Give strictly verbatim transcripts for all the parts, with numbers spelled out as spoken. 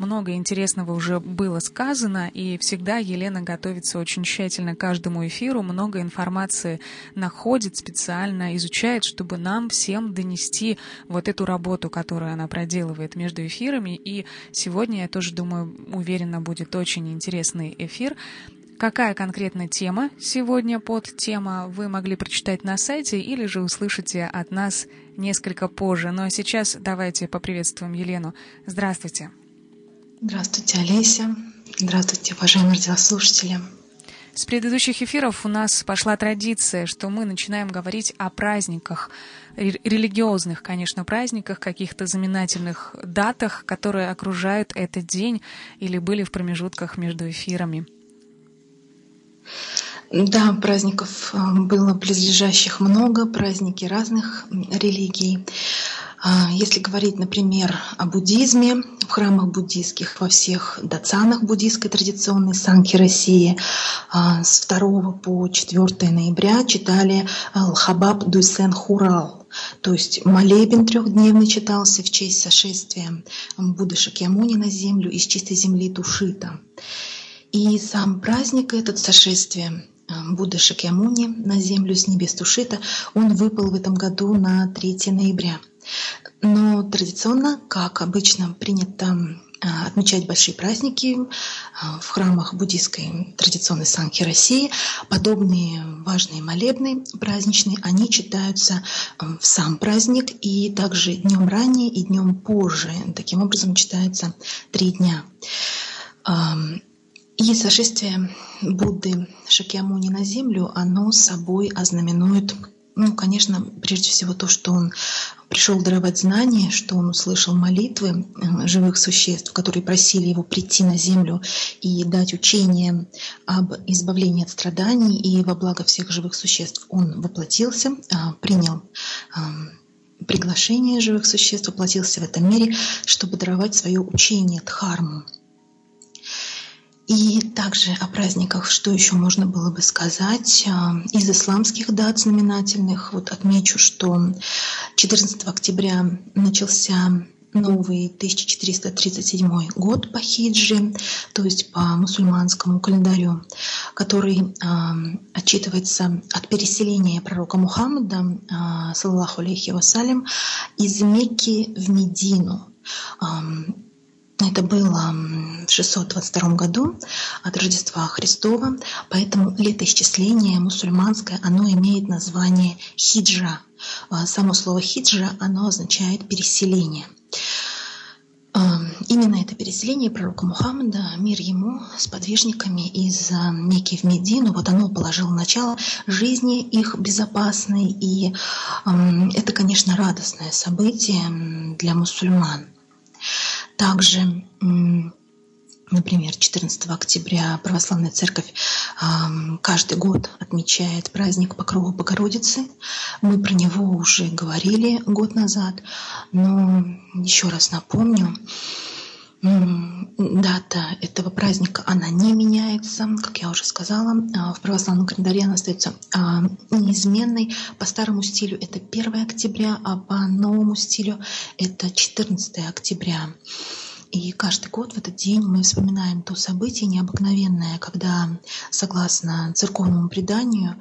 много интересного уже было сказано, и всегда Елена готовится очень тщательно к каждому эфиру, много информации находит, специально изучает, чтобы нам всем донести вот эту работу, которую она проделывает между эфирами. И сегодня, я тоже думаю, уверена, будет очень интересный эфир. Какая конкретно тема сегодня, подтема, вы могли прочитать на сайте или же услышите от нас несколько позже. Ну а сейчас давайте поприветствуем Елену. Здравствуйте. Здравствуйте, Олеся. Здравствуйте, уважаемые радиослушатели. С предыдущих эфиров у нас пошла традиция, что мы начинаем говорить о праздниках, религиозных, конечно, праздниках, каких-то знаменательных датах, которые окружают этот день или были в промежутках между эфирами. Да, праздников было близлежащих много, праздники разных религий. Если говорить, например, о буддизме, в храмах буддийских, во всех дацанах буддийской традиционной Сангхи России с второго по четвёртое ноября читали Лхабаб Дуйсен Хурал, то есть молебен трехдневный читался в честь сошествия Будды Шакьямуни на землю из чистой земли Тушита. И сам праздник, этот сошествие Будды Шакьямуни на землю с небес Тушита, он выпал в этом году на третье ноября. Но традиционно, как обычно принято отмечать большие праздники в храмах буддийской традиционной Сангхи России, подобные важные молебны праздничные, они читаются в сам праздник и также днем ранее и днем позже. Таким образом читаются три дня. И сошествие Будды Шакьямуни на землю, оно собой ознаменует, ну, конечно, прежде всего то, что он пришел даровать знания, что он услышал молитвы живых существ, которые просили его прийти на землю и дать учение об избавлении от страданий и во благо всех живых существ. Он воплотился, принял приглашение живых существ, воплотился в этом мире, чтобы даровать свое учение Дхарму. И также о праздниках, что еще можно было бы сказать, из исламских дат знаменательных. Вот отмечу, что четырнадцатого октября начался новый тысяча четыреста тридцать седьмой год по хиджи, то есть по мусульманскому календарю, который э, отчитывается от переселения пророка Мухаммада, э, саллаллаху алейхи вассалям, из Мекки в Медину. Это было в шестьсот двадцать втором году от Рождества Христова, поэтому летоисчисление мусульманское, оно имеет название хиджа. Само слово хиджа, оно означает переселение. Именно это переселение пророка Мухаммада, мир ему, с подвижниками из Мекки в Медину, вот оно положило начало жизни их безопасной, и это, конечно, радостное событие для мусульман. Также, например, четырнадцатого октября Православная Церковь каждый год отмечает праздник Покрова Богородицы. Мы про него уже говорили год назад, но еще раз напомню, дата этого праздника, она не меняется, как я уже сказала. В православном календаре она остается неизменной. По старому стилю это первое октября, а по новому стилю это четырнадцатое октября. И каждый год в этот день мы вспоминаем то событие необыкновенное, когда, согласно церковному преданию,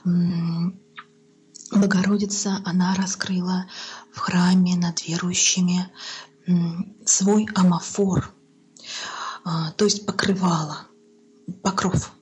Богородица, она раскрыла в храме над верующими свой амафор, то есть покрывало, покров.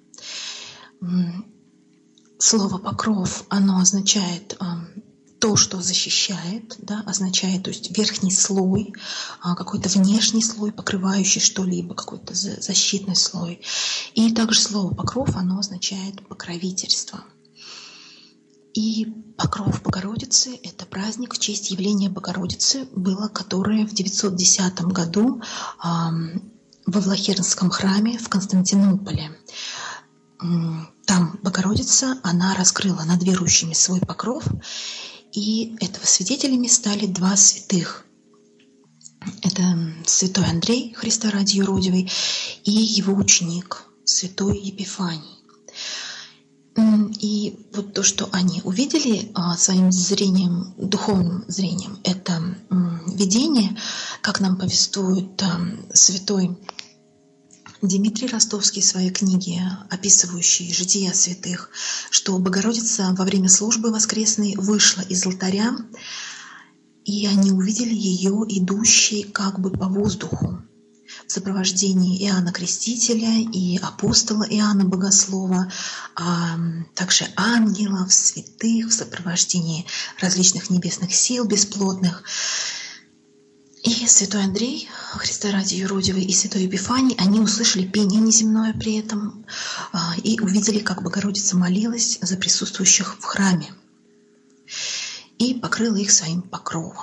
Слово «покров», оно означает то, что защищает, да, означает, то есть верхний слой, какой-то внешний слой, покрывающий что-либо, какой-то защитный слой. И также слово «покров», оно означает покровительство. И Покров Богородицы — это праздник в честь явления Богородицы, было которое в девятьсот десятом году во Влахернском храме в Константинополе. Там Богородица, она раскрыла над верующими свой покров, и этого свидетелями стали два святых. Это святой Андрей, Христа ради юродивый, и его ученик, святой Епифаний. И вот то, что они увидели своим зрением, духовным зрением, это видение, как нам повествует святой Дмитрий Ростовский в своей книге, описывающей жития святых, что Богородица во время службы воскресной вышла из алтаря, и они увидели ее идущей как бы по воздуху в сопровождении Иоанна Крестителя и апостола Иоанна Богослова, а также ангелов, святых, в сопровождении различных небесных сил бесплотных. И святой Андрей, Христа ради юродивый, и святой Епифаний, они услышали пение неземное при этом и увидели, как Богородица молилась за присутствующих в храме и покрыла их своим покровом.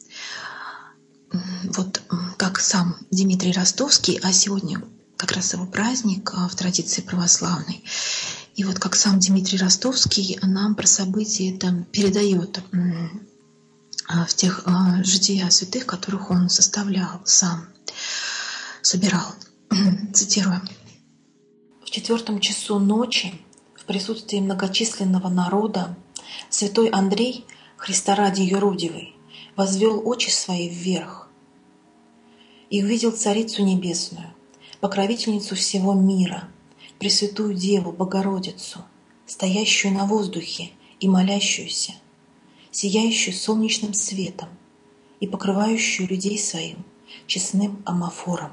Вот как сам Дмитрий Ростовский, а сегодня как раз его праздник в традиции православной, и вот как сам Дмитрий Ростовский нам про события это передает в тех жития святых, которых он составлял сам, собирал. Цитирую. В четвертом часу ночи, в присутствии многочисленного народа, святой Андрей, Христа ради юродивый, возвел очи свои вверх и увидел Царицу Небесную, покровительницу всего мира, Пресвятую Деву Богородицу, стоящую на воздухе и молящуюся, сияющую солнечным светом и покрывающую людей своим честным амафором.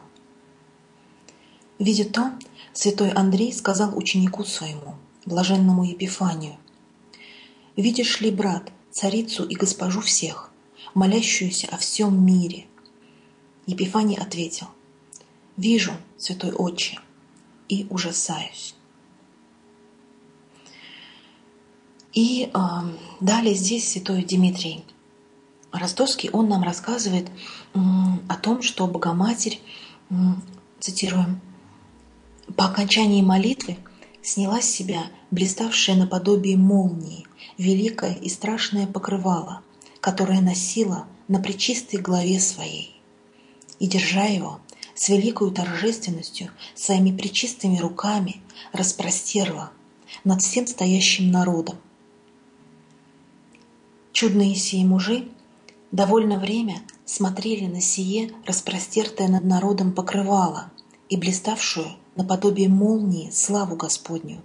Видя то, святой Андрей сказал ученику своему, блаженному Епифанию: «Видишь ли, брат, царицу и госпожу всех, молящуюся о всем мире?» Епифаний ответил: «Вижу, святой отче, и ужасаюсь». И э, далее здесь святой Дмитрий Ростовский, он нам рассказывает э, о том, что Богоматерь, э, цитируем, «по окончании молитвы сняла с себя блиставшее наподобие молнии великое и страшное покрывало, которое носила на пречистой главе своей, и, держа его, с великою торжественностью своими пречистыми руками распростерла над всем стоящим народом. Чудные сии мужи довольно время смотрели на сие распростертое над народом покрывало и блиставшую наподобие молнии славу Господню.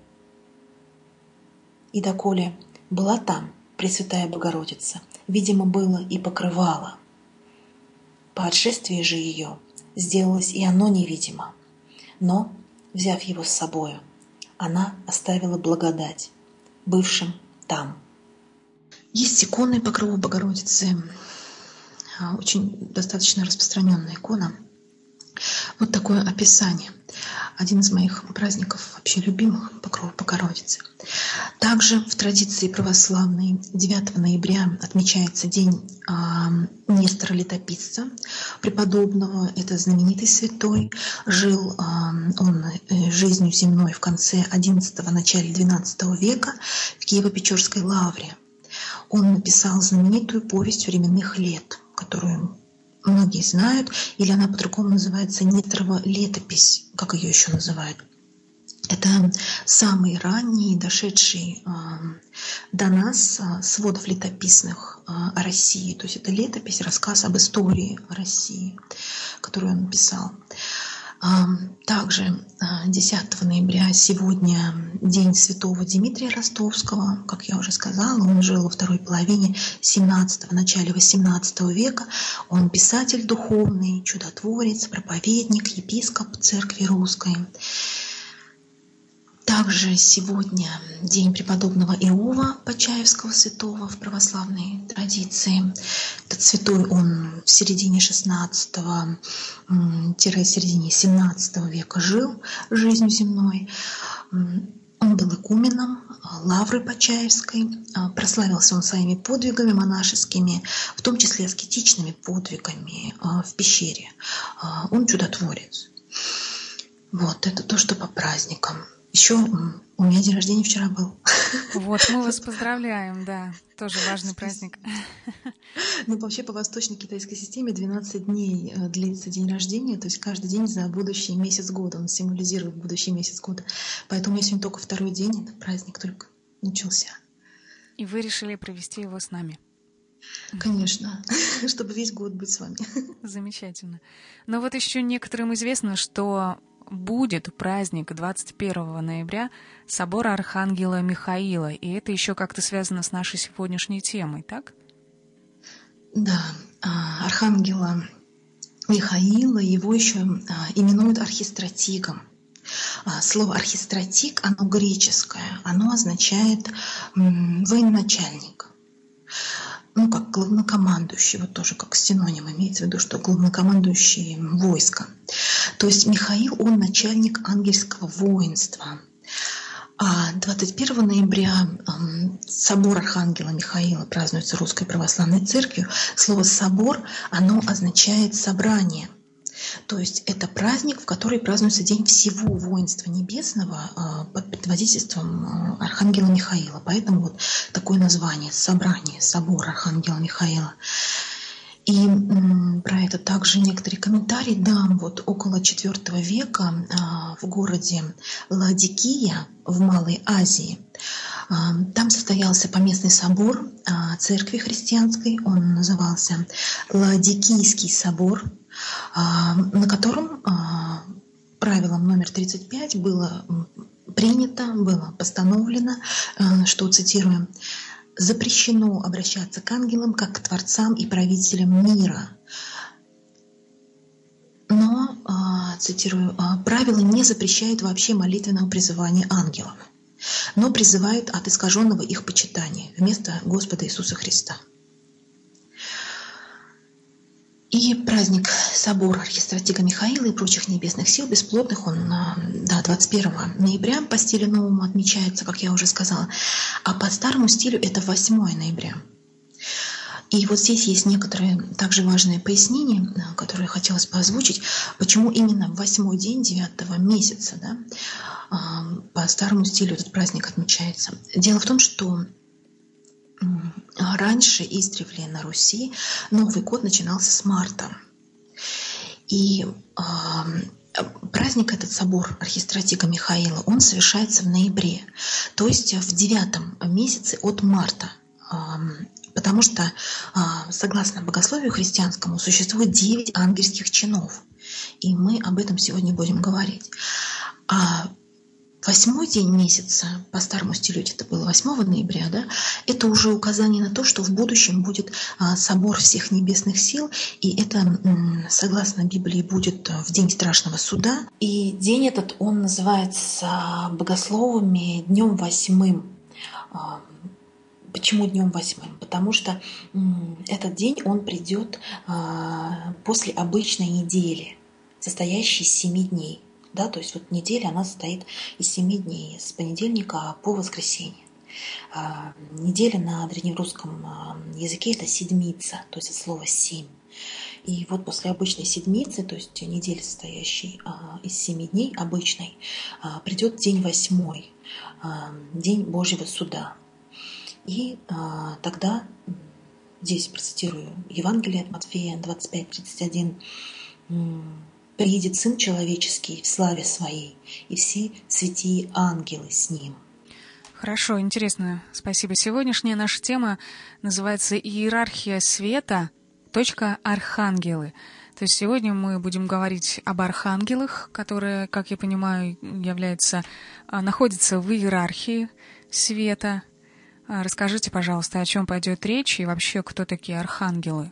И доколе была там Пресвятая Богородица, видимо, было и покрывало. По отшествии же ее сделалось и оно невидимо, но, взяв его с собою, она оставила благодать бывшим там. Есть иконы покрова Богородицы, очень достаточно распространенная икона. Вот такое описание. Один из моих праздников вообще любимых — покров Богородицы. Также в традиции православной девятого ноября отмечается день э, Нестора Летописца, преподобного. Это знаменитый святой. Жил э, он э, жизнью земной в конце одиннадцатого — начале двенадцатого века в Киево-Печорской лавре. Он написал знаменитую повесть временных лет, которую многие знают, или она по-другому называется «Несторова летопись», как ее еще называют. Это самый ранний, дошедший э, до нас э, сводов летописных э, о России. То есть это летопись, рассказ об истории России, которую он написал. Также десятого ноября сегодня день святого Дмитрия Ростовского. Как я уже сказала, он жил во второй половине семнадцатого, начале восемнадцатого века. Он писатель духовный, чудотворец, проповедник, епископ Церкви Русской. Также сегодня день преподобного Иова Почаевского святого в православной традиции. Этот святой, он в середине шестнадцатого-середине семнадцатого века жил жизнью земной. Он был игуменом лавры Почаевской. Прославился он своими подвигами монашескими, в том числе аскетичными подвигами в пещере. Он чудотворец. Вот, это то, что по праздникам. Еще у меня день рождения вчера был. Вот, мы вас поздравляем, да, тоже важный праздник. Ну, вообще, по восточно-китайской системе двенадцать дней длится день рождения, то есть каждый день за будущий месяц года, он символизирует будущий месяц года. Поэтому у меня сегодня только второй день, этот праздник только начался. И вы решили провести его с нами? Конечно, чтобы весь год быть с вами. Замечательно. Но вот еще некоторым известно, что будет праздник двадцать первого ноября собора Архангела Михаила, и это еще как-то связано с нашей сегодняшней темой, так? Да, Архангела Михаила, его еще именуют архистратигом. Слово архистратиг, оно греческое, оно означает военачальник. Ну, как главнокомандующий, вот тоже как синоним имеется в виду, что главнокомандующий войска. То есть Михаил, он начальник ангельского воинства. А двадцать первого ноября собор Архангела Михаила празднуется Русской Православной Церковью. Слово «собор», оно означает «собрание». То есть это праздник, в который празднуется День всего воинства небесного под предводительством Архангела Михаила. Поэтому вот такое название — собрание, собор Архангела Михаила. И про это также некоторые комментарии дам. Вот около четвёртого века в городе Ладикия в Малой Азии там состоялся поместный собор церкви христианской. Он назывался Ладикийский собор, на котором правилом номер тридцать пять было принято, было постановлено, что, цитируем, «запрещено обращаться к ангелам как к творцам и правителям мира». Но, цитирую, «правила не запрещают вообще молитвенного призывания ангелов, но призывают от искаженного их почитания вместо Господа Иисуса Христа». И праздник собора архистратига Михаила и прочих небесных сил бесплотных, он да, двадцать первого ноября по стилю новому отмечается, как я уже сказала, а по старому стилю это восьмого ноября. И вот здесь есть некоторые также важные пояснения, которые хотелось бы озвучить, почему именно в восьмой день девятого месяца, да, по старому стилю этот праздник отмечается. Дело в том, что раньше издревле на Руси Новый год начинался с марта. И э, праздник этот, собор архистратига Михаила, он совершается в ноябре, то есть в девятом месяце от марта. Э, потому что, э, согласно богословию христианскому, существует девять ангельских чинов. И мы об этом сегодня будем говорить. А восьмой день месяца, по старому стилю это было восьмого ноября, да, это уже указание на то, что в будущем будет а, собор всех небесных сил, и это, м, согласно Библии, будет в день страшного суда. И день этот, он называется богословами днем восьмым. Почему днем восьмым? Потому что м, этот день, он придет а, после обычной недели, состоящей из семи дней. Да, то есть вот неделя, она состоит из семи дней, с понедельника по воскресенье. А, неделя на древнерусском языке — это седмица, то есть от слова «семь». И вот после обычной седмицы, то есть недели, состоящей а, из семи дней, обычной, а, придет день восьмой, а, день Божьего суда. И а, тогда, здесь процитирую Евангелие от Матфея двадцать пять тридцать один, «Приидет Сын Человеческий в славе Своей, и все святые ангелы с Ним». Хорошо, интересно, спасибо. Сегодняшняя наша тема называется «Иерархия света. Архангелы». То есть сегодня мы будем говорить об архангелах, которые, как я понимаю, являются, находятся в иерархии света. Расскажите, пожалуйста, о чем пойдет речь и вообще, кто такие архангелы?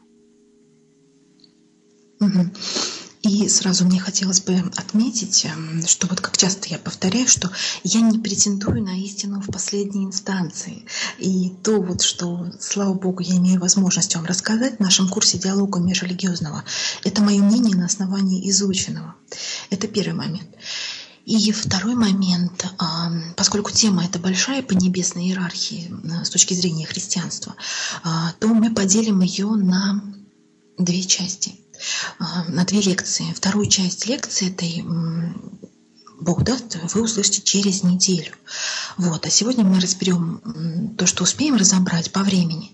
Угу. И сразу мне хотелось бы отметить, что вот как часто я повторяю, что я не претендую на истину в последней инстанции. И то, вот, что, слава Богу, я имею возможность вам рассказать в нашем курсе диалога межрелигиозного, это мое мнение на основании изученного. Это первый момент. И второй момент, поскольку тема эта большая по небесной иерархии с точки зрения христианства, то мы поделим ее на две части. На две лекции. Вторую часть лекции этой Бог даст, вы услышите через неделю. Вот. А сегодня мы разберем то, что успеем разобрать по времени.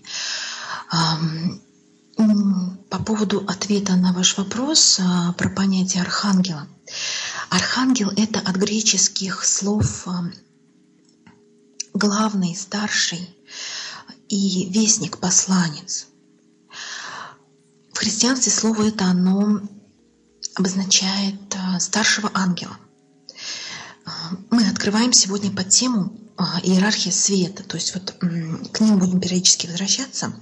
По поводу ответа на ваш вопрос про понятие архангела. Архангел – это от греческих слов главный, старший и вестник, посланец. В христианстве слово это оно обозначает старшего ангела. Мы открываем сегодня под тему иерархия света, то есть вот к ним будем периодически возвращаться.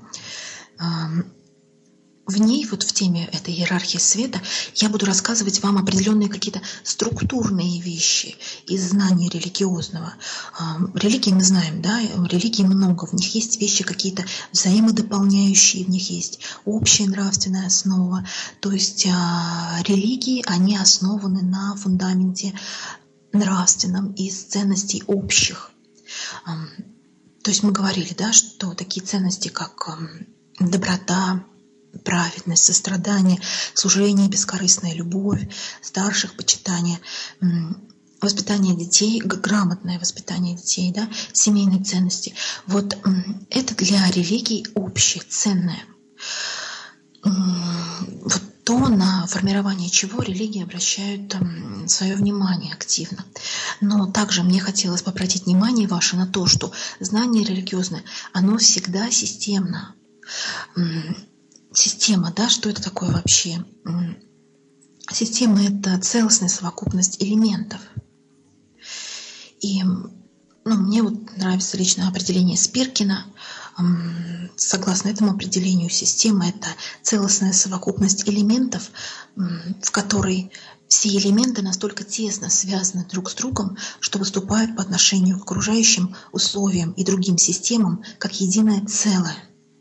В ней, вот в теме этой иерархии света, я буду рассказывать вам определенные какие-то структурные вещи из знания религиозного. Религии мы знаем, да, религий много, в них есть вещи какие-то взаимодополняющие, в них есть общая нравственная основа. То есть религии, они основаны на фундаменте нравственном из ценностей общих. То есть мы говорили, да, что такие ценности, как доброта, праведность, сострадание, служение, бескорыстная любовь, старших почитание, воспитание детей, грамотное воспитание детей, да, семейные ценности. Вот это для религий общее, ценное. Вот то, на формирование чего религии обращают свое внимание активно. Но также мне хотелось бы обратить внимание ваше на то, что знание религиозное, оно всегда системно. Система, да, что это такое вообще? Система — это целостная совокупность элементов. И ну, мне вот нравится лично определение Спиркина. Согласно этому определению, система — это целостная совокупность элементов, в которой все элементы настолько тесно связаны друг с другом, что выступают по отношению к окружающим условиям и другим системам как единое целое.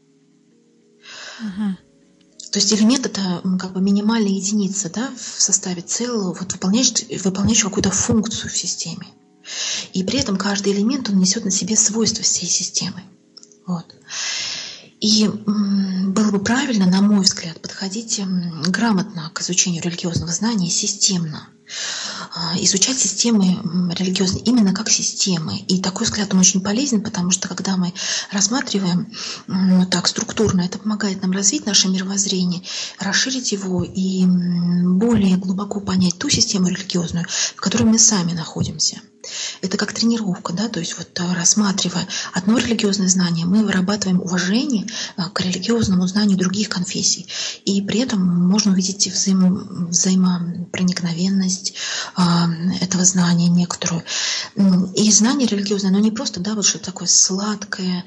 Угу. То есть элемент — это как бы минимальная единица, да, в составе целого, вот выполняющая, выполняющая какую-то функцию в системе. И при этом каждый элемент, он несет на себе свойства всей системы. Вот. И было бы правильно, на мой взгляд, подходить грамотно к изучению религиозного знания системно. Изучать системы религиозные именно как системы. И такой взгляд, он очень полезен, потому что когда мы рассматриваем ну, так структурно, это помогает нам развить наше мировоззрение, расширить его и более глубоко понять ту систему религиозную, в которой мы сами находимся. Это как тренировка, да, то есть вот рассматривая одно религиозное знание, мы вырабатываем уважение к религиозному знанию других конфессий. И при этом можно увидеть взаим, взаимопроникновенность а, этого знания некоторую. И знание религиозное, оно не просто, да, вот что-то такое сладкое,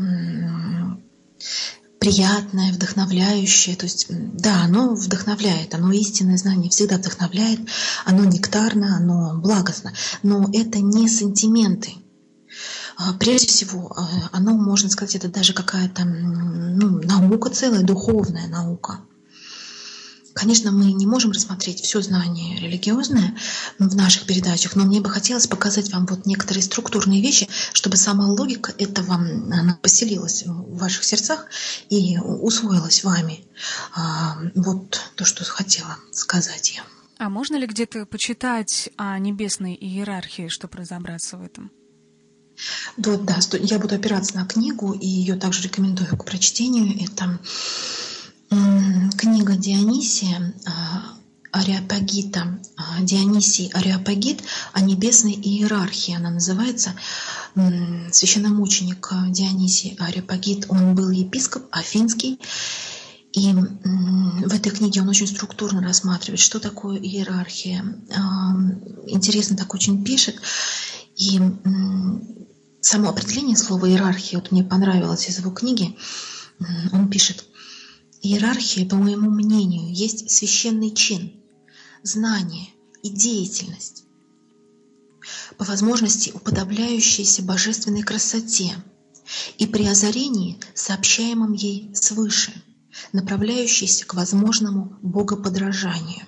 приятное, вдохновляющее. То есть, да, оно вдохновляет, оно истинное знание всегда вдохновляет, оно нектарно, оно благостно. Но это не сантименты. Прежде всего, оно, можно сказать, это даже какая-то ну, наука целая, духовная наука. Конечно, мы не можем рассмотреть все знание религиозное в наших передачах, но мне бы хотелось показать вам вот некоторые структурные вещи, чтобы сама логика этого она поселилась в ваших сердцах и усвоилась вами. Вот то, что хотела сказать я. А можно ли где-то почитать о небесной иерархии, чтобы разобраться в этом? Да, да, я буду опираться на книгу, и ее также рекомендую к прочтению. Это книга Дионисия Ареопагита, Дионисий Ареопагит о небесной иерархии. Она называется. Священномученик Дионисий Ареопагит, он был епископ афинский. И в этой книге он очень структурно рассматривает, что такое иерархия. Интересно так очень пишет. И само определение слова иерархия, вот мне понравилось из его книги, он пишет: иерархия, по моему мнению, есть священный чин, знание и деятельность, по возможности уподобляющаяся божественной красоте и при озарении, сообщаемом ей свыше, направляющейся к возможному богоподражанию.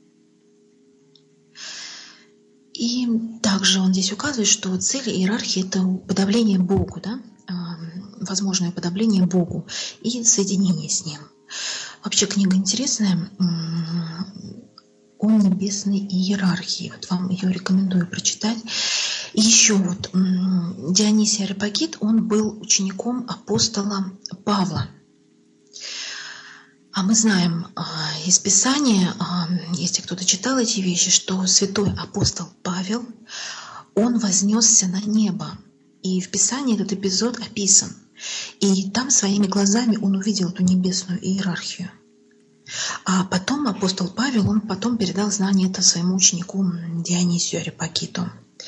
И также он здесь указывает, что цель иерархии — это уподобление Богу, да? Возможное уподобление Богу и соединение с Ним. Вообще книга интересная, о небесной иерархии. Вот вам ее рекомендую прочитать. И еще вот Дионисий Ареопагит, он был учеником апостола Павла. А мы знаем из Писания, если кто-то читал эти вещи, что святой апостол Павел, он вознесся на небо. И в Писании этот эпизод описан. И там своими глазами он увидел эту небесную иерархию. А потом апостол Павел, он потом передал знание это своему ученику Дионисию Ареопагиту.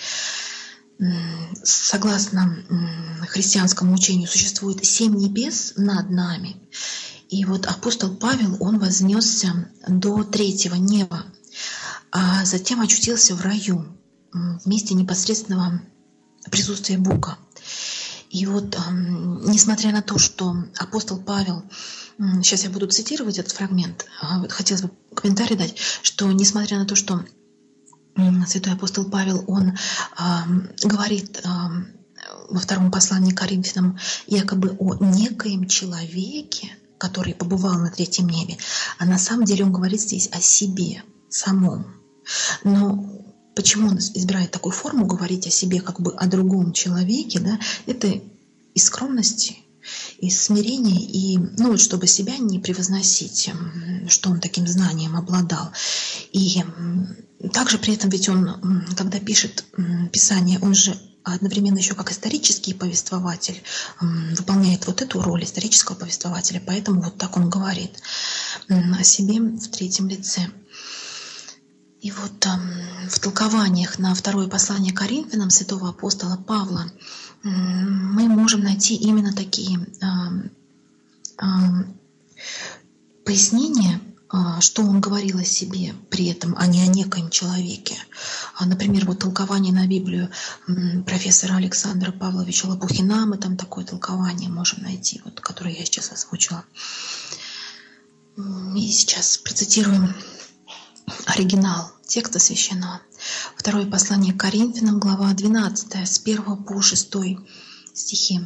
Согласно христианскому учению, существует семь небес над нами. И вот апостол Павел, он вознесся до третьего неба, а затем очутился в раю, в месте непосредственного присутствия Бога. И вот, несмотря на то, что апостол Павел, сейчас я буду цитировать этот фрагмент, хотелось бы комментарий дать, что несмотря на то, что святой апостол Павел, он говорит во втором послании к Коринфянам якобы о некоем человеке, который побывал на третьем небе, а на самом деле он говорит здесь о себе самом. Но почему он избирает такую форму говорить о себе, как бы о другом человеке, да? Это из скромности, из смирения, и, ну, чтобы себя не превозносить, что он таким знанием обладал. И также при этом ведь он, когда пишет Писание, он же одновременно еще как исторический повествователь выполняет вот эту роль исторического повествователя, поэтому вот так он говорит о себе в третьем лице. И вот в толкованиях на второе послание к Коринфянам святого апостола Павла мы можем найти именно такие пояснения, что он говорил о себе при этом, а не о некоем человеке. Например, вот толкование на Библию профессора Александра Павловича Лопухина, мы там такое толкование можем найти, вот, которое я сейчас озвучила. И сейчас процитируем оригинал текста священного. Второе послание к Коринфянам, глава двенадцатая, с первого по шестой стихи.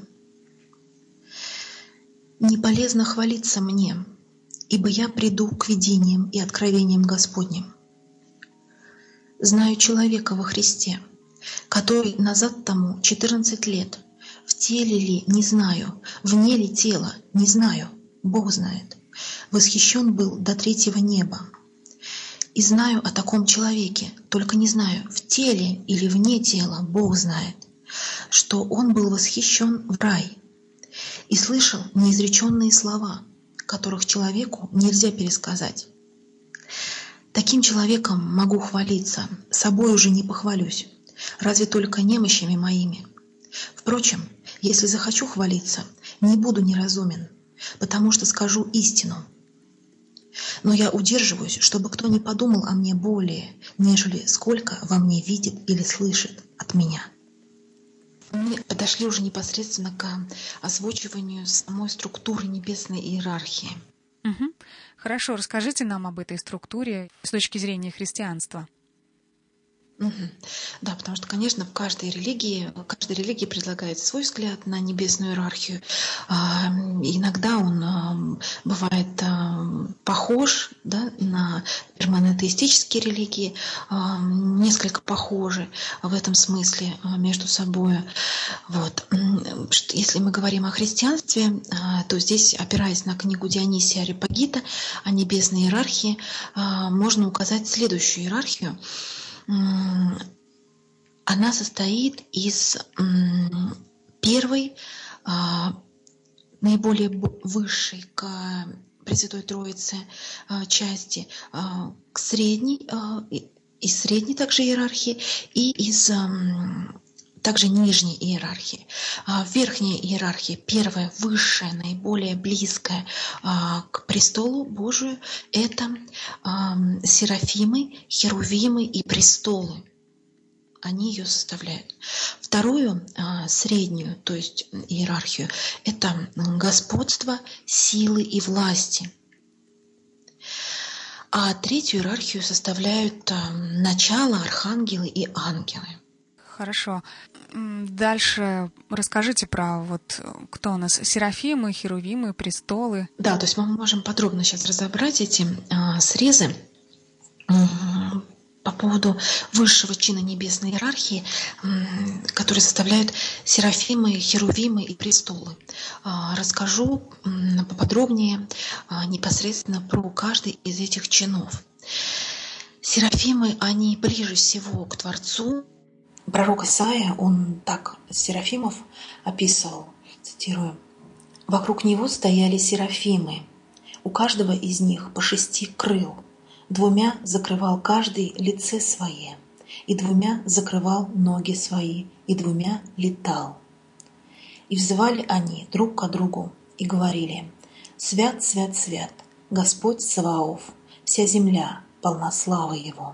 «Не полезно хвалиться мне, ибо я приду к видениям и откровениям Господним. Знаю человека во Христе, который назад тому четырнадцать лет, в теле ли не знаю, вне ли тела не знаю, Бог знает, восхищен был до третьего неба. И знаю о таком человеке, только не знаю, в теле или вне тела, Бог знает, что он был восхищен в рай и слышал неизреченные слова, которых человеку нельзя пересказать. Таким человеком могу хвалиться, собой уже не похвалюсь, разве только немощами моими. Впрочем, если захочу хвалиться, не буду неразумен, потому что скажу истину. Но я удерживаюсь, чтобы кто не подумал о мне более, нежели сколько во мне видит или слышит от меня». Мы подошли уже непосредственно к озвучиванию самой структуры небесной иерархии. Угу. Хорошо, расскажите нам об этой структуре с точки зрения христианства. Угу. Да, потому что, конечно, в каждой религии, каждая религия предлагает свой взгляд на небесную иерархию. А, иногда он а, бывает а, похож, да, на монотеистические религии, а, несколько похожи в этом смысле а, между собой. Вот. Если мы говорим о христианстве, а, то здесь, опираясь на книгу Дионисия Ареопагита о небесной иерархии, а, можно указать следующую иерархию. Она состоит из первой, наиболее высшей к Пресвятой Троице части, к средней, из средней также иерархии и из также нижней иерархии. В верхней иерархии первая, высшая, наиболее близкая к престолу Божию — это серафимы, херувимы и престолы. Они ее составляют. Вторую, среднюю, то есть иерархию, это господство, силы и власти. А третью иерархию составляют начало, архангелы и ангелы. Хорошо. Дальше расскажите про вот кто у нас серафимы, херувимы, престолы. Да, то есть мы можем подробно сейчас разобрать эти а, срезы. по поводу высшего чина небесной иерархии, который составляют серафимы, херувимы и престолы. Расскажу поподробнее непосредственно про каждый из этих чинов. Серафимы, они ближе всего к Творцу. Пророк Исаия, он так серафимов описывал, цитирую: «Вокруг него стояли серафимы, у каждого из них по шести крыл. Двумя закрывал каждый лице свое, и двумя закрывал ноги свои, и двумя летал. И взывали они друг к другу и говорили: Свят, свят, свят, Господь Саваоф, вся земля полна славы Его».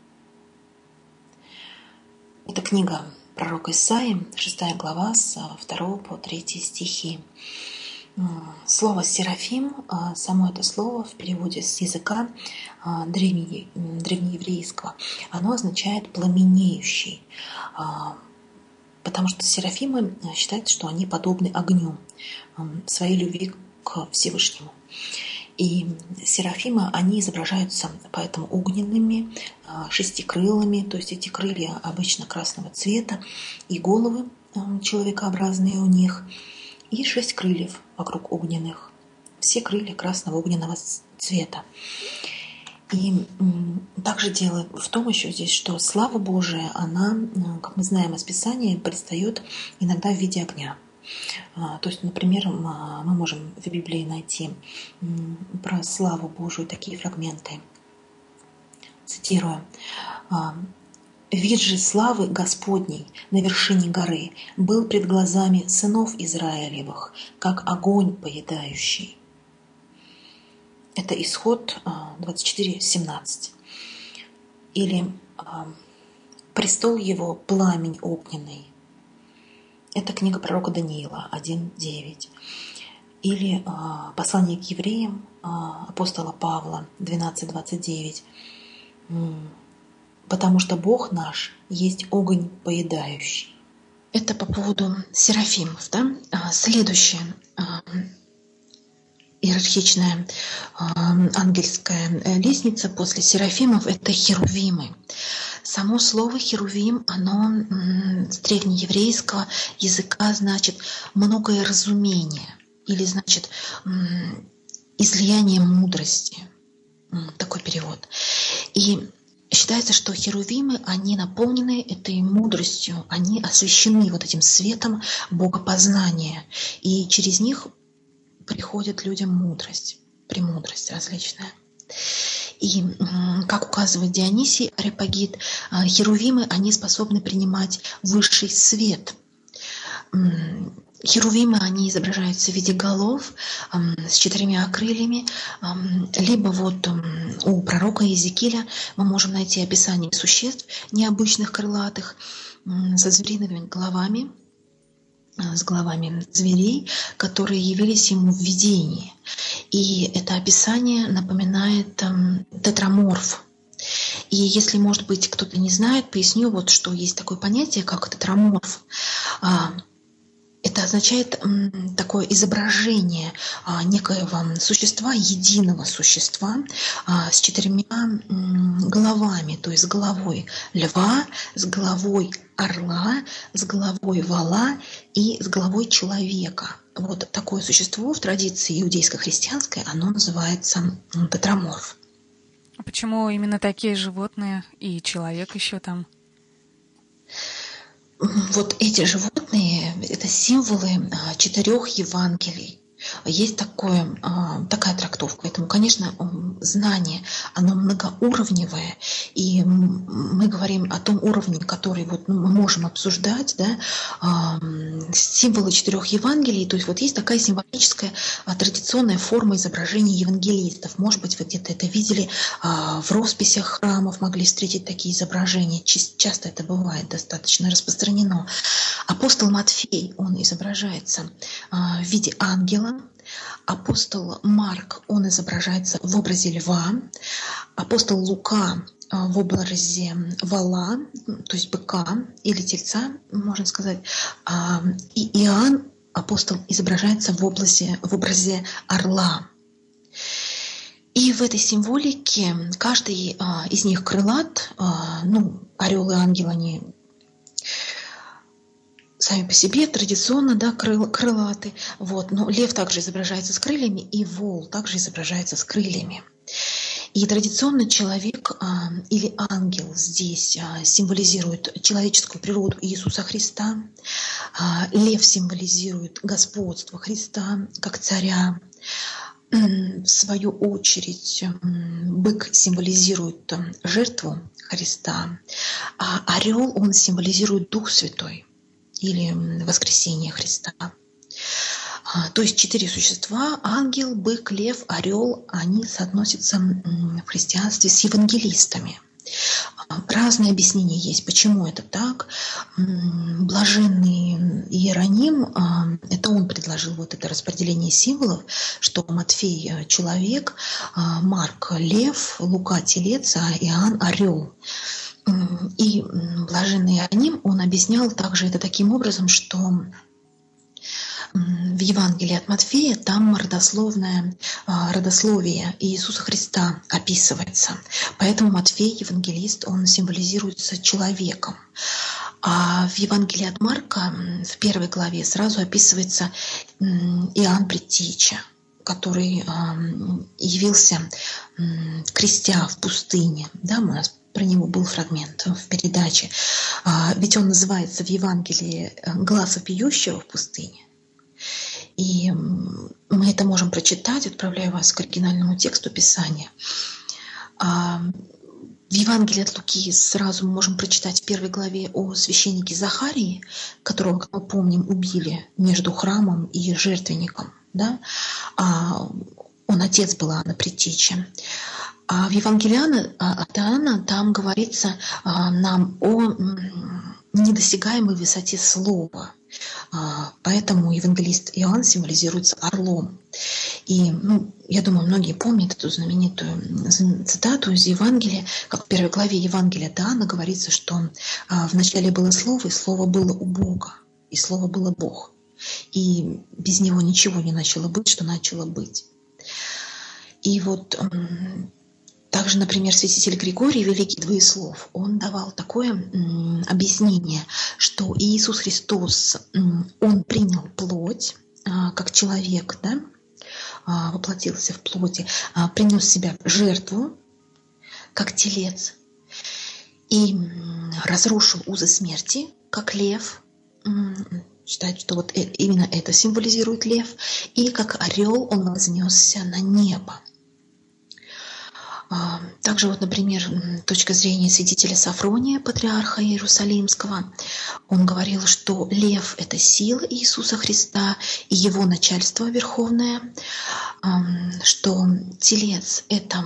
Это книга пророка Исаии, шестая глава, с второго по третий стихи. Слово «серафим», само это слово в переводе с языка древне, древнееврейского, оно означает «пламенеющий», потому что серафимы считают, что они подобны огню своей любви к Всевышнему. И серафимы, они изображаются поэтому огненными, шестикрылыми, то есть эти крылья обычно красного цвета, и головы человекообразные у них, и шесть крыльев вокруг огненных. Все крылья красного огненного цвета. И также дело в том еще здесь, что слава Божия, она, как мы знаем из Писания, предстает иногда в виде огня. То есть, например, мы можем в Библии найти про славу Божию такие фрагменты. Цитирую: «Вид же славы Господней на вершине горы был пред глазами сынов Израилевых, как огонь поедающий». Это Исход двадцать четыре семнадцать. Или «Престол его пламень огненный». Это книга пророка Даниила один девять. Или послание к евреям апостола Павла двенадцать двадцать девять. «Потому что Бог наш есть огонь поедающий». Это по поводу серафимов. Да? Следующее иерархичная ангельская лестница после серафимов — это херувимы. Само слово «херувим», оно с древнееврейского языка значит «многое разумение» или значит «излияние мудрости». Такой перевод. И считается, что херувимы, они наполнены этой мудростью, они освещены вот этим светом богопознания, и через них приходит людям мудрость, премудрость различная. И, как указывает Дионисий Ареопагит, херувимы, они способны принимать высший свет. Херувимы, они изображаются в виде голов с четырьмя крыльями. Либо вот у пророка Иезекииля мы можем найти описание существ необычных крылатых со звериными головами, с головами зверей, которые явились ему в видении. И это описание напоминает тетраморф. И если, может быть, кто-то не знает, поясню, вот, что есть такое понятие, как тетраморф. Это означает такое изображение некоего существа, единого существа с четырьмя головами, то есть с головой льва, с головой орла, с головой вола и с головой человека. Вот такое существо в традиции иудейско-христианской, оно называется тетраморф. А почему именно такие животные и человек еще там? Вот эти животные — это символы четырех Евангелий. Есть такое, такая трактовка. Поэтому, конечно, знание, оно многоуровневое, и мы говорим о том уровне, который вот, ну, мы можем обсуждать, да, символы четырех Евангелий. То есть вот есть такая символическая традиционная форма изображения евангелистов. Может быть, вы где-то это видели в росписях храмов, могли встретить такие изображения. Часто это бывает, достаточно распространено. Апостол Матфей, он изображается в виде ангела. Апостол Марк, он изображается в образе льва. Апостол Лука в образе вола, то есть быка или тельца, можно сказать. И Иоанн, апостол, изображается в образе, в образе орла. И в этой символике каждый из них крылат, ну, орел и ангел, они сами по себе традиционно, да, крыл, крылаты. Вот. Но лев также изображается с крыльями, и вол также изображается с крыльями. И традиционно человек а, или ангел здесь а, символизирует человеческую природу Иисуса Христа. А, лев символизирует господство Христа как царя. В свою очередь бык символизирует жертву Христа, а орел он символизирует Дух Святой или воскресение Христа. То есть четыре существа — ангел, бык, лев, орел — они соотносятся в христианстве с евангелистами. Разные объяснения есть, почему это так. Блаженный Иероним, это он предложил вот это распределение символов, что Матфей — человек, Марк — лев, Лука — телец, а Иоанн — орел. И блаженный Иероним, он объяснял также это таким образом, что в Евангелии от Матфея там родословное, родословие Иисуса Христа описывается. Поэтому Матфей, евангелист, он символизируется человеком. А в Евангелии от Марка в первой главе сразу описывается Иоанн Предтеча, который явился крестя в пустыне. Да, у нас про него был фрагмент в передаче. Ведь он называется в Евангелии «Гласа пьющего в пустыне». И мы это можем прочитать, отправляю вас к оригинальному тексту Писания. В Евангелии от Луки сразу мы можем прочитать в первой главе о священнике Захарии, которого, как мы помним, убили между храмом и жертвенником. Да? Он отец был Иоанна Предтечи. А в Евангелии от Иоанна там говорится нам о недосягаемой высоте слова. Поэтому евангелист Иоанн символизируется орлом. И ну, я думаю, многие помнят эту знаменитую цитату из Евангелия, как в первой главе Евангелия от Иоанна говорится, что вначале было Слово, и Слово было у Бога, и Слово было Бог. И без Него ничего не начало быть, что начало быть. И вот также, например, святитель Григорий, великий двоеслов, он давал такое м, объяснение, что Иисус Христос, м, он принял плоть а, как человек, да, а, воплотился в плоти, а, принес себя в жертву как телец и м, разрушил узы смерти как лев. М, считают, что вот именно это символизирует лев, и как орел он вознесся на небо. Также, вот, например, точка зрения святителя Сафрония, патриарха Иерусалимского, он говорил, что лев — это сила Иисуса Христа и его начальство верховное, что телец — это,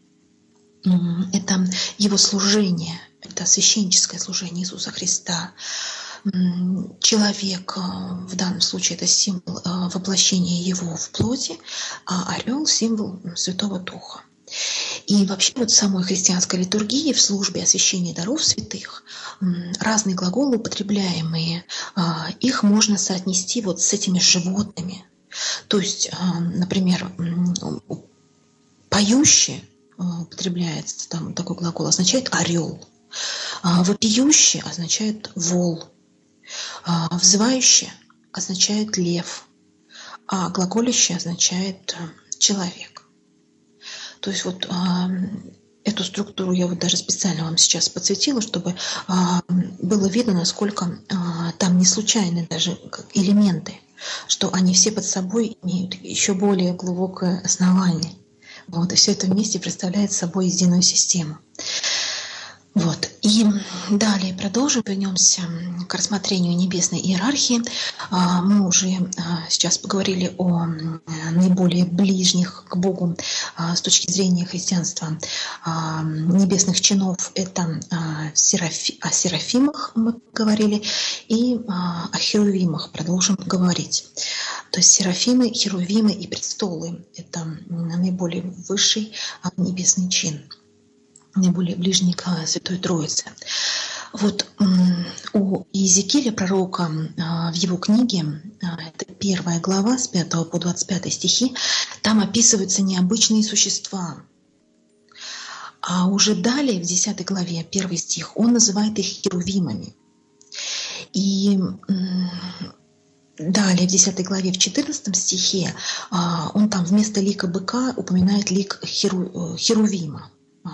это его служение, это священническое служение Иисуса Христа. Человек, в данном случае, это символ воплощения его в плоти, а орел — символ Святого Духа. И вообще вот в самой христианской литургии, в службе освящения даров святых, разные глаголы употребляемые, их можно соотнести вот с этими животными. То есть, например, поющий употребляется, там такой глагол означает орел, вопиющий означает вол, взывающий означает лев, а глаголящий означает человек. То есть вот а, эту структуру я вот даже специально вам сейчас подсветила, чтобы а, было видно, насколько а, там не случайны даже элементы, что они все под собой имеют еще более глубокое основание. Вот, и все это вместе представляет собой единую систему. Вот. И далее продолжим, вернемся к рассмотрению небесной иерархии. Мы уже сейчас поговорили о наиболее ближних к Богу с точки зрения христианства небесных чинов. Это о серафимах мы говорили, и о херувимах продолжим говорить. То есть серафимы, херувимы и престолы — это наиболее высший небесный чин, наиболее ближний к Святой Троице. Вот у Иезекииля, пророка, в его книге, это первая глава, с пятого по двадцать пятый стихи, там описываются необычные существа. А уже далее, в десятой главе, первый стих, он называет их херувимами. И далее, в десятой главе, в четырнадцатом стихе, он там вместо лика быка упоминает лик херу, херувима.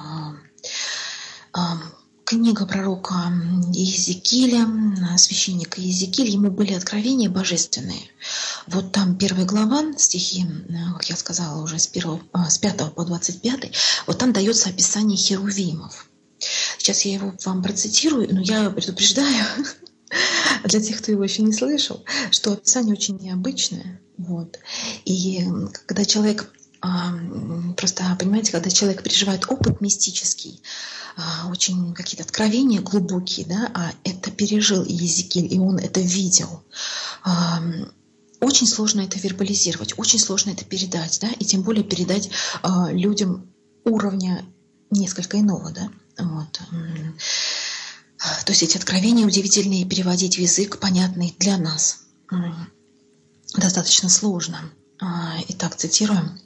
Книга пророка Иезекииля, священника Иезекииля, ему были откровения божественные. Вот там первая глава, стихи, как я сказала, уже с, первого, с пятого по двадцать пятый, вот там дается описание херувимов. Сейчас я его вам процитирую, но я предупреждаю для тех, кто его еще не слышал, что описание очень необычное. Вот. И когда человек, просто понимаете, когда человек переживает опыт мистический, очень какие-то откровения глубокие, да, а это пережил Иезекииль, и он это видел. Очень сложно это вербализировать, очень сложно это передать, да, и тем более передать людям уровня несколько иного, да. Вот. То есть эти откровения удивительные переводить в язык, понятный для нас, достаточно сложно. Итак, цитируем.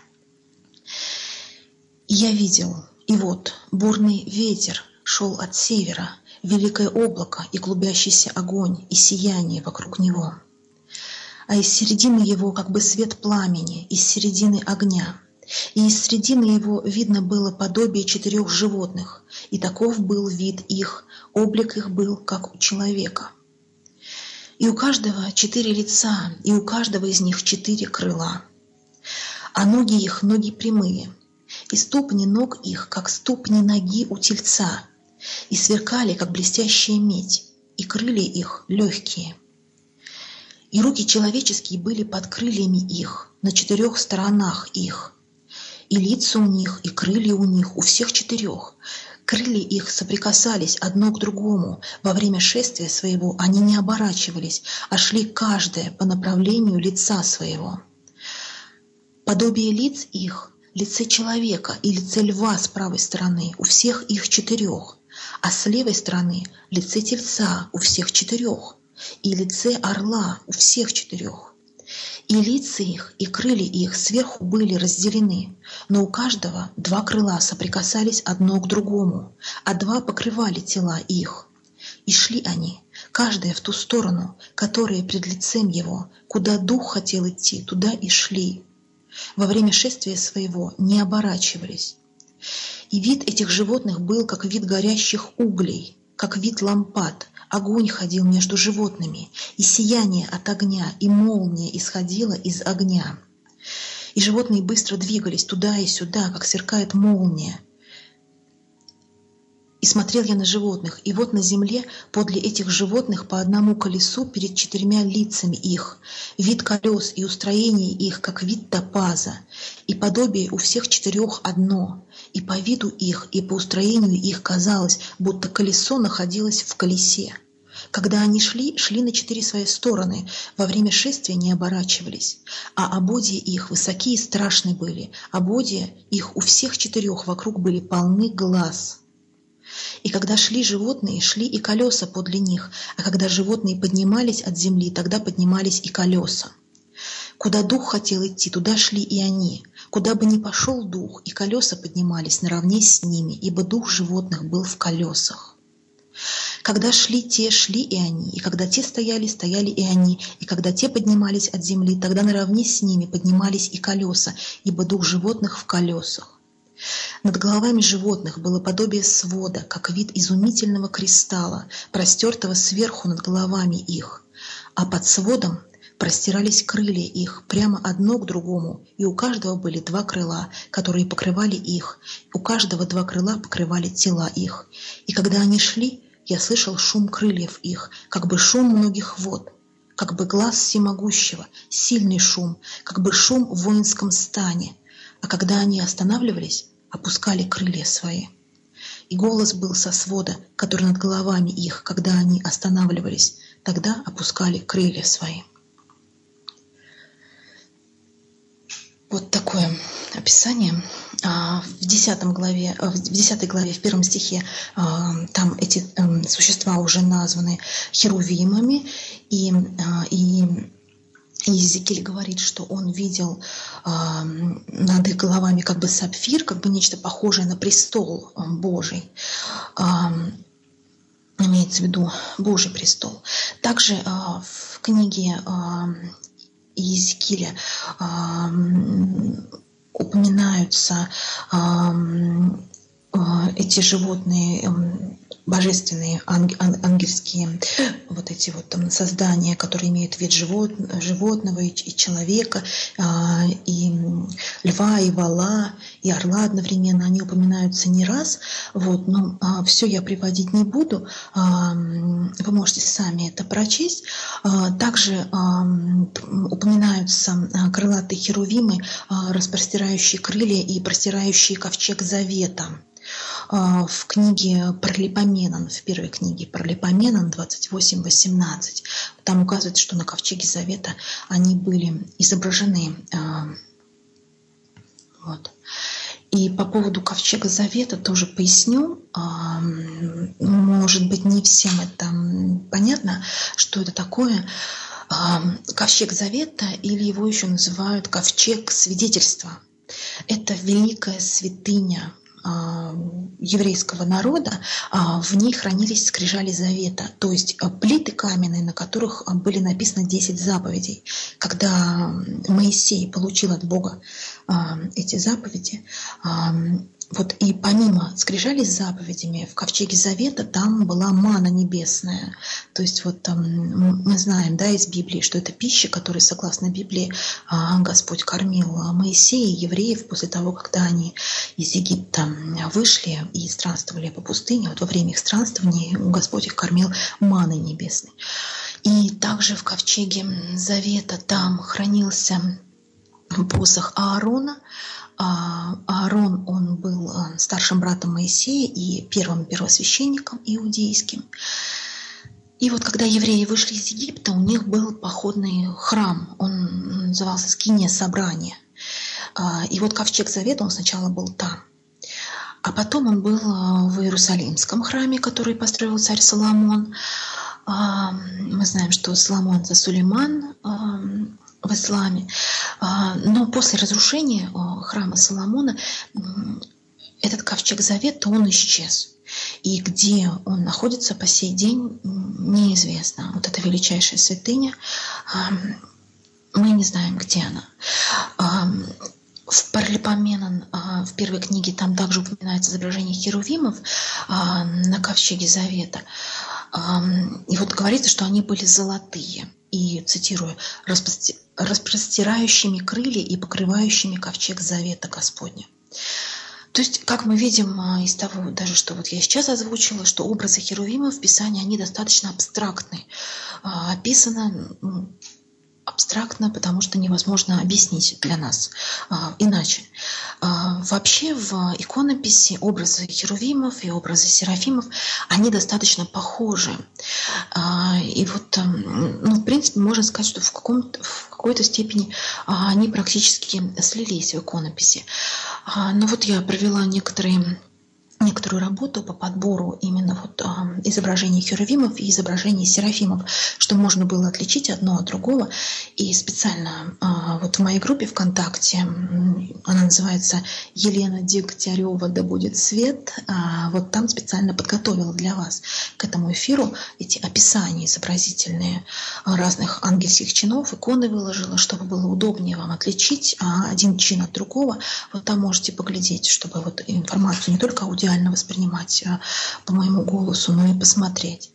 «Я видел, и вот бурный ветер шел от севера, великое облако и клубящийся огонь и сияние вокруг него. А из середины его как бы свет пламени, из середины огня, и из середины его видно было подобие четырех животных, и таков был вид их, облик их был, как у человека. И у каждого четыре лица, и у каждого из них четыре крыла. А ноги их ноги прямые, и ступни ног их, как ступни ноги у тельца, и сверкали, как блестящая медь, и крылья их легкие. И руки человеческие были под крыльями их, на четырех сторонах их, и лица у них, и крылья у них, у всех четырех. Крылья их соприкасались одно к другому. Во время шествия своего они не оборачивались, а шли каждое по направлению лица своего. Подобие лиц их — лице человека и лице льва с правой стороны, у всех их четырех, а с левой стороны — лице тельца у всех четырех, и лице орла у всех четырех. И лица их, и крылья их сверху были разделены, но у каждого два крыла соприкасались одно к другому, а два покрывали тела их. И шли они, каждая в ту сторону, которая пред лицем его, куда дух хотел идти, туда и шли. Во время шествия своего не оборачивались. И вид этих животных был, как вид горящих углей, как вид лампад. Огонь ходил между животными, и сияние от огня, и молния исходила из огня. И животные быстро двигались туда и сюда, как сверкает молния. И смотрел я на животных, и вот на земле подле этих животных по одному колесу перед четырьмя лицами их, вид колес и устроение их, как вид топаза, и подобие у всех четырех одно, и по виду их, и по устроению их казалось, будто колесо находилось в колесе. Когда они шли, шли на четыре свои стороны, во время шествия не оборачивались, а ободья их высокие и страшны были, ободья их у всех четырех вокруг были полны глаз. И когда шли животные, шли и колеса подле них, а когда животные поднимались от земли, тогда поднимались и колеса. Куда дух хотел идти, туда шли и они. Куда бы ни пошел дух, и колеса поднимались наравне с ними, ибо дух животных был в колесах. Когда шли те, шли и они, и когда те стояли, стояли и они, и когда те поднимались от земли, тогда наравне с ними поднимались и колеса, ибо дух животных в колесах. Над головами животных было подобие свода, как вид изумительного кристалла, простертого сверху над головами их, а под сводом простирались крылья их прямо одно к другому, и у каждого были два крыла, которые покрывали их, у каждого два крыла покрывали тела их. И когда они шли, я слышал шум крыльев их, как бы шум многих вод, как бы глас всемогущего, сильный шум, как бы шум в воинском стане. А когда они останавливались, опускали крылья свои. И голос был со свода, который над головами их, когда они останавливались, тогда опускали крылья свои. Вот такое описание. В десятой главе, в десятой главе, в первом стихе, там эти существа уже названы херувимами, и, и Иезекииль говорит, что он видел э, над их головами как бы сапфир, как бы нечто похожее на престол э, Божий. Э, имеется в виду Божий престол. Также э, в книге э, Иезекииля э, упоминаются э, э, эти животные, э, божественные ангельские вот эти вот там создания, которые имеют вид живот, животного и, и человека, а, и льва, и вола, и орла одновременно, они упоминаются не раз, вот, но а, все я приводить не буду, а, вы можете сами это прочесть. А, также а, упоминаются крылатые херувимы, а, распростирающие крылья и простирающие ковчег завета. В книге Паралипоменон, в первой книге Паралипоменон двадцать восемь восемнадцать, там указывается, что на ковчеге завета они были изображены. Вот. И по поводу ковчега завета тоже поясню. Может быть, не всем это понятно, что это такое. Ковчег завета, или его еще называют ковчег свидетельства. Это великая святыня еврейского народа, в ней хранились скрижали завета, то есть плиты каменные, на которых были написаны десять заповедей. Когда Моисей получил от Бога эти заповеди, вот и помимо скрижалей с заповедями в ковчеге завета там была манна небесная. То есть вот там мы знаем, да, из Библии, что это пища, которой, согласно Библии, Господь кормил Моисея и евреев после того, когда они из Египта вышли и странствовали по пустыне. Вот во время их странствований Господь их кормил манной небесной. И также в ковчеге завета там хранился посох Аарона. Аарон, он был старшим братом Моисея и первым первосвященником иудейским. И вот когда евреи вышли из Египта, у них был походный храм, он назывался Скиния собрания. И вот ковчег завета, он сначала был там. А потом он был в Иерусалимском храме, который построил царь Соломон. Мы знаем, что Соломон — это Сулейман в исламе. Но после разрушения храма Соломона этот ковчег завета, он исчез. И где он находится по сей день, неизвестно. Вот эта величайшая святыня, мы не знаем, где она. В Паралипоменон, в первой книге, там также упоминается изображение херувимов на ковчеге завета. И вот говорится, что они были золотые. И, цитирую, распростирающими крылья и покрывающими ковчег завета Господня. То есть, как мы видим из того, даже что вот я сейчас озвучила, что образы херувимов в Писании, они достаточно абстрактны. Описано абстрактно, потому что невозможно объяснить для нас а, иначе. А, вообще в иконописи образы херувимов и образы серафимов, они достаточно похожи. А, и вот, ну, в принципе, можно сказать, что в, каком-то, в какой-то степени а, они практически слились в иконописи. А, но вот я провела некоторые... некоторую работу по подбору именно вот, э, изображений херувимов и изображений серафимов, что можно было отличить одно от другого. И специально э, вот в моей группе ВКонтакте, она называется «Елена Дегтярева, да будет свет», э, вот там специально подготовила для вас к этому эфиру эти описания изобразительные разных ангельских чинов, иконы выложила, чтобы было удобнее вам отличить один чин от другого. Вот там можете поглядеть, чтобы вот информацию не только аудиально воспринимать по моему голосу, но и посмотреть.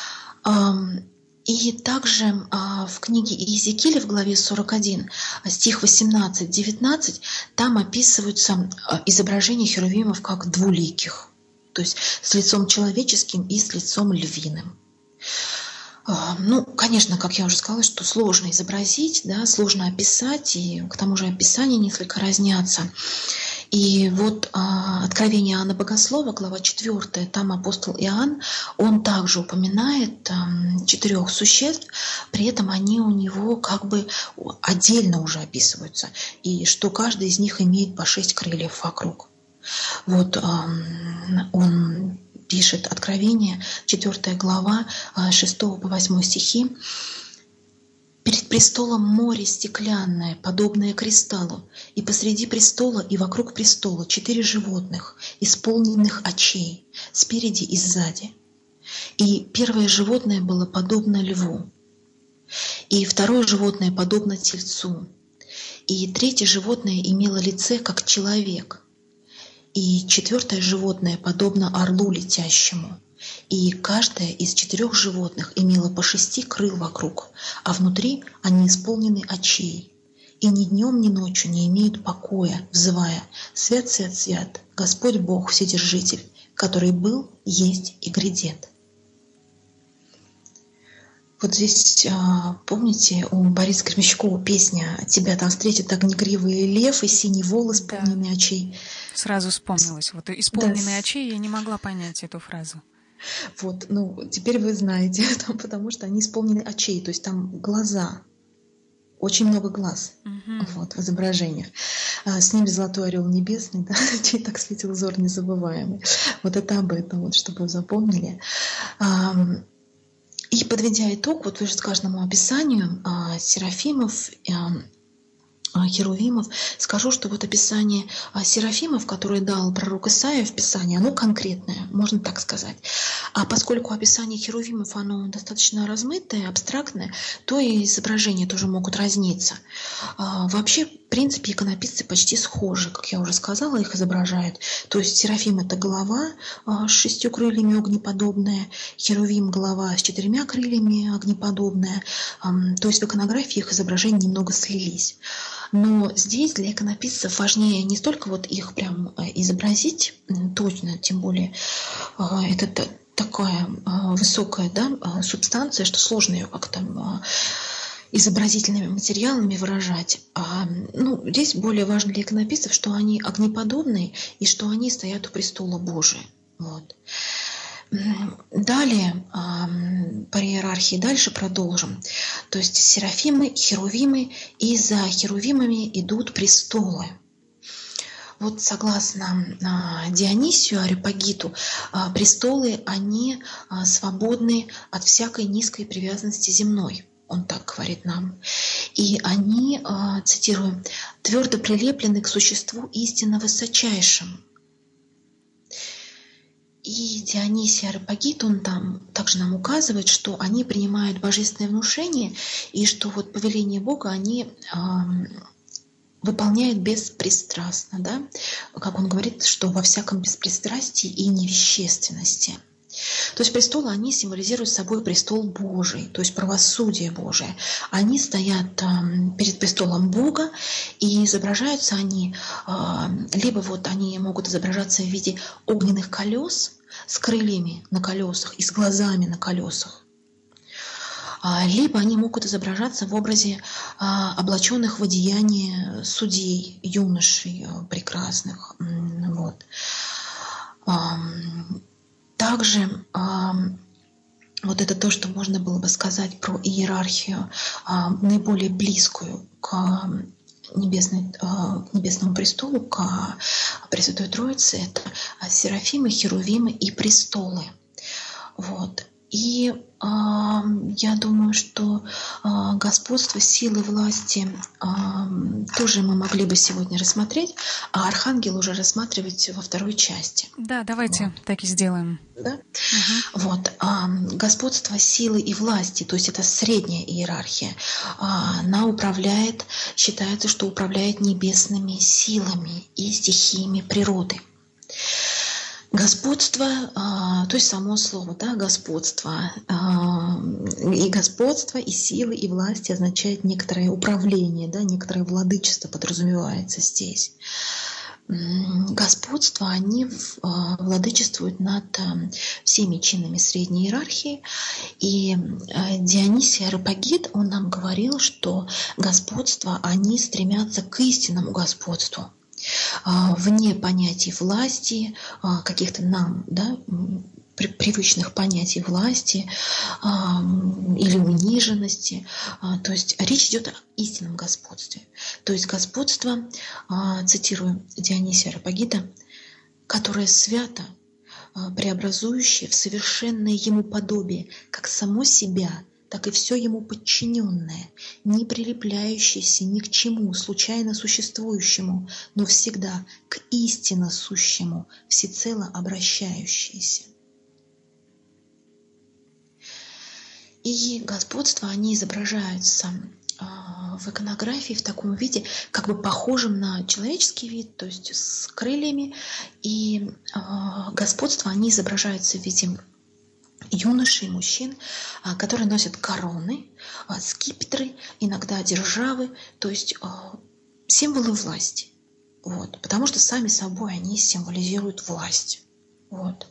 И также в книге Иезекииля в главе сорок один, стих восемнадцать-девятнадцать, там описываются изображения херувимов как двуликих, то есть с лицом человеческим и с лицом львиным. Ну, конечно, как я уже сказала, что сложно изобразить, да, сложно описать, и к тому же описания несколько разнятся. И вот а, Откровение Иоанна Богослова, глава четвёртая, там апостол Иоанн, он также упоминает а, четырех существ, при этом они у него как бы отдельно уже описываются, и что каждый из них имеет по шесть крыльев вокруг. Вот а, он пишет Откровение, четвёртая глава, шестого по восьмой стихи. «Перед престолом море стеклянное, подобное кристаллу, и посреди престола и вокруг престола четыре животных, исполненных очей, спереди и сзади. И первое животное было подобно льву, и второе животное подобно тельцу, и третье животное имело лице, как человек, и четвертое животное подобно орлу летящему. И каждое из четырех животных имело по шести крыл вокруг, а внутри они исполнены очей. И ни днем, ни ночью не имеют покоя, взывая: «Свят, свят, свят, Господь Бог Вседержитель, который был, есть и грядет». Вот здесь, помните, у Бориса Гремячкова песня «Тебя там встретит огнегривый лев и синий волос, Да. исполненный очей». Сразу вспомнилось. Вот исполненные Да. очей, я не могла понять эту фразу. Вот, ну, теперь вы знаете, там, потому что они исполнены очей, то есть там глаза, очень много глаз, Мгм. вот, в изображениях. А, с ними золотой орел небесный, да, чей так светил взор незабываемый. Вот это об этом, вот, чтобы вы запомнили. Ам, И подведя итог, вот уже к каждому описанию а, серафимов, ам, а, херувимов, скажу, что вот описание а, серафимов, которое дал пророк Исаия в Писании, оно конкретное, можно так сказать. А поскольку описание херувимов, оно достаточно размытое, абстрактное, то и изображения тоже могут разниться. А, Вообще, в принципе, иконописцы почти схожи, как я уже сказала, их изображают. То есть серафим — это голова а, с шестью крыльями огнеподобная, херувим — голова с четырьмя крыльями огнеподобная. Ам, То есть в иконографии их изображения немного слились. Но здесь для иконописцев важнее не столько вот их прям э, изобразить м, точно, тем более э, это та- такая э, высокая, да, э, субстанция, что сложно ее как-то э, изобразительными материалами выражать. А, ну, здесь более важно для иконописцев, что они огнеподобные и что они стоят у престола Божия. Вот. М, Далее, ам, по иерархии дальше продолжим. То есть серафимы, херувимы, и за херувимами идут престолы. Вот согласно а, Дионисию Ареопагиту, а, престолы, они а, свободны от всякой низкой привязанности земной. Он так говорит нам. И они, а, цитирую, «твердо прилеплены к существу истинно высочайшим». И Дионисий Ареопагит, он там также нам указывает, что они принимают божественное внушение, и что вот повеление Бога они ам, выполняют беспристрастно, да? Как он говорит, что во всяком беспристрастии и невещественности. То есть престолы, они символизируют собой престол Божий, то есть правосудие Божие. Они стоят ам, перед престолом Бога, и изображаются они, ам, либо вот они могут изображаться в виде огненных колес с крыльями на колесах и с глазами на колесах, а, либо они могут изображаться в образе а, облаченных в одеяние судей, юношей а, прекрасных. М, Вот. Ам, Также ам, вот это то, что можно было бы сказать про иерархию, а, наиболее близкую к, небесной, а, к небесному престолу, к Пресвятой Троице, это серафимы, херувимы и престолы. Вот. И а, я думаю, что а, господство, силы, власти а, тоже мы могли бы сегодня рассмотреть, а архангел уже рассматривать во второй части. Да, давайте Вот. так и сделаем. Да? Мгм. Вот. а, Господство, силы и власти, то есть это средняя иерархия, а, она управляет, считается, что управляет небесными силами и стихиями природы. Господство, а, то есть само слово, да, господство, а, и господство, и силы, и власти означает некоторое управление, да, некоторое владычество подразумевается здесь. М, Господство, они в- а, владычествуют над а, всеми чинами средней иерархии, и а, Дионисий Ареопагит, он нам говорил, что господство, они стремятся к истинному господству, а, вне понятий власти, а, каких-то нам, да, м, при- привычных понятий власти а, м, или униженности. А, То есть речь идет о истинном господстве. То есть господство, а, цитирую Дионисия Ареопагита, которое свято, преобразующее в совершенное ему подобие, как само себя, так и все ему подчиненное, не прилепляющееся ни к чему случайно существующему, но всегда к истинно сущему, всецело обращающееся. И господства, они изображаются в иконографии в таком виде, как бы похожим на человеческий вид, то есть с крыльями, и господства, они изображаются в виде юношей, мужчин, которые носят короны, скипетры, иногда державы, то есть символы власти. Вот. Потому что сами собой они символизируют власть. Вот.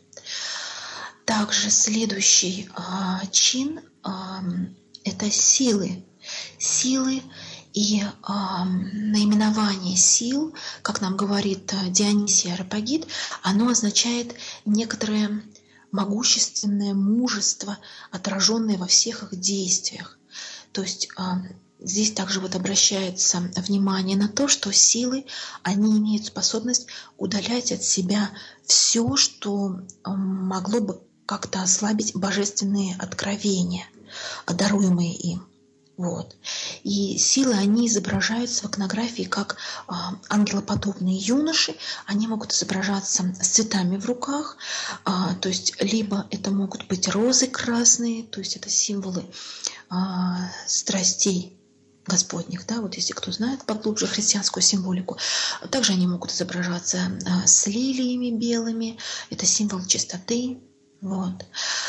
Также следующий чин – это силы. Силы и наименование сил, как нам говорит Дионисий Ареопагит, оно означает некоторое могущественное мужество, отраженное во всех их действиях. То есть здесь также вот обращается внимание на то, что силы, они имеют способность удалять от себя все, что могло бы как-то ослабить божественные откровения, даруемые им. Вот. И силы, они изображаются в иконографии как э, ангелоподобные юноши. Они могут изображаться с цветами в руках, э, то есть либо это могут быть розы красные, то есть это символы э, страстей Господних, да, вот если кто знает поглубже христианскую символику. Также они могут изображаться э, с лилиями белыми, это символ чистоты. Вот.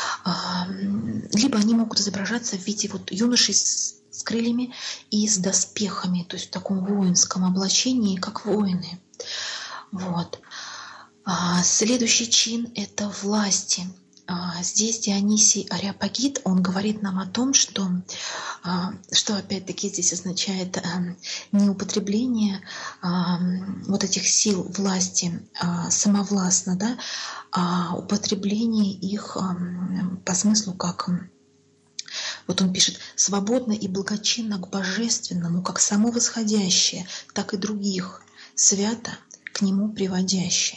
Либо они могут изображаться в виде вот юношей с, с крыльями и с доспехами, то есть в таком воинском облачении, как воины. Вот. Следующий чин – это власти. Здесь Дионисий Ареопагит, он говорит нам о том, что, что опять-таки здесь означает не употребление вот этих сил власти самовластно, да, а употребление их по смыслу как, вот он пишет, свободно и благочинно к божественному, как само восходящее, так и других, свято к нему приводящее.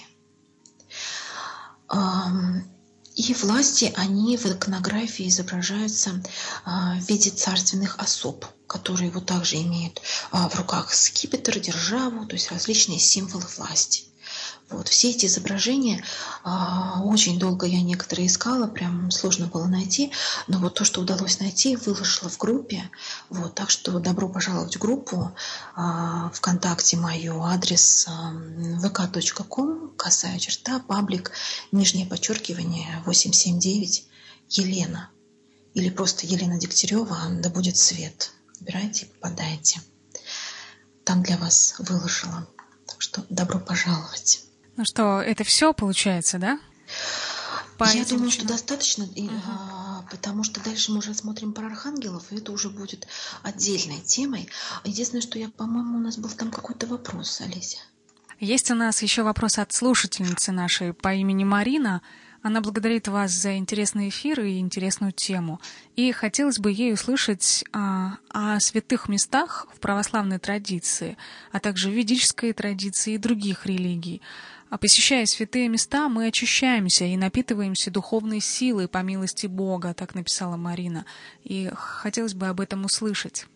И власти, они в иконографии изображаются в виде царственных особ, которые вот также имеют в руках скипетр, державу, то есть различные символы власти. Вот. Все эти изображения, очень долго я некоторые искала, прям сложно было найти, но вот то, что удалось найти, выложила в группе. Вот. Так что добро пожаловать в группу ВКонтакте, мою адрес вэ ка точка ком, косая черта, паблик, нижнее подчеркивание, восемь семь девять, Елена. Или просто Елена Дегтярева, да будет свет. Выбирайте, попадайте. Там для вас выложила. Так что добро пожаловать. Ну что, это все получается, да? По Я думаю, что достаточно, uh-huh. потому что дальше мы уже смотрим про архангелов, и это уже будет отдельной темой. Единственное, что я, по-моему, у нас был там какой-то вопрос, Олеся. Есть у нас еще вопрос от слушательницы нашей по имени Марина. Она благодарит вас за интересный эфир и интересную тему. И хотелось бы ей услышать а, о святых местах в православной традиции, а также в ведической традиции и других религий. А посещая святые места, мы очищаемся и напитываемся духовной силой по милости Бога, так написала Марина. И хотелось бы об этом услышать.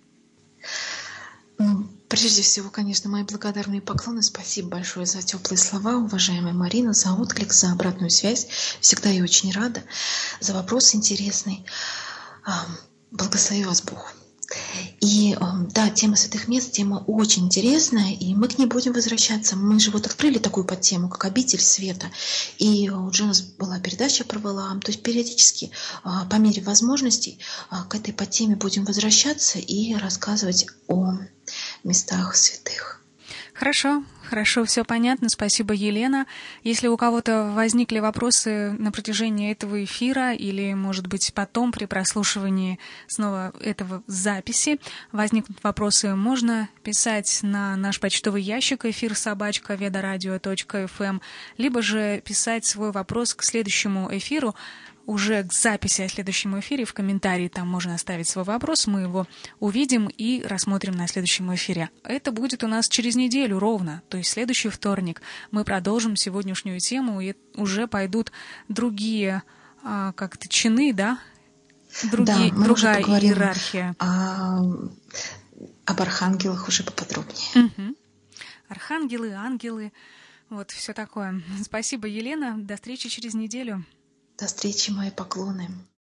Прежде всего, конечно, мои благодарные поклоны. Спасибо большое за теплые слова, уважаемая Марина, за отклик, за обратную связь. Всегда я очень рада. За вопрос интересный. Благослови вас Бог. И да, тема святых мест, тема очень интересная, и мы к ней будем возвращаться. Мы же вот открыли такую подтему, как обитель света. И уже у нас была передача про Валаам. То есть периодически, по мере возможностей, к этой подтеме будем возвращаться и рассказывать о местах святых. Хорошо, хорошо, все понятно. Спасибо, Елена. Если у кого-то возникли вопросы на протяжении этого эфира или, может быть, потом при прослушивании снова этого записи возникнут вопросы, можно писать на наш почтовый ящик эфир собачка ведорадио точка эф эм, либо же писать свой вопрос к следующему эфиру уже к записи о следующем эфире. В комментарии там можно оставить свой вопрос, мы его увидим и рассмотрим на следующем эфире. Это будет у нас через неделю ровно, то есть следующий вторник. Мы продолжим сегодняшнюю тему, и уже пойдут другие а, как-то чины, да? Другие, да, мы другая уже поговорим иерархия. О, об архангелах уже поподробнее. Угу. Архангелы, ангелы, вот все такое. Спасибо, Елена. До встречи через неделю. До встречи, мои поклоны.